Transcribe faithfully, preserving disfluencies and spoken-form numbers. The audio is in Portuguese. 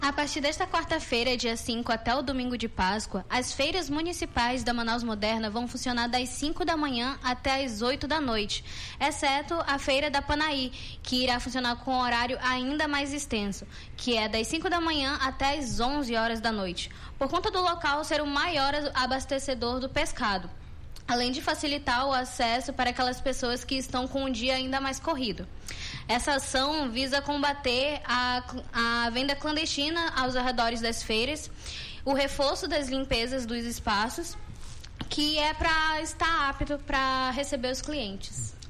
A partir desta quarta-feira, dia cinco, até o domingo de Páscoa, as feiras municipais da Manaus Moderna vão funcionar das cinco da manhã até as oito da noite, exceto a Feira da Panaí, que irá funcionar com um horário ainda mais extenso, que é das cinco da manhã até as onze horas da noite, por conta do local ser o maior abastecedor do pescado, além de facilitar o acesso para aquelas pessoas que estão com um dia ainda mais corrido. Essa ação visa combater a, a venda clandestina aos arredores das feiras, o reforço das limpezas dos espaços, que é para estar apto para receber os clientes.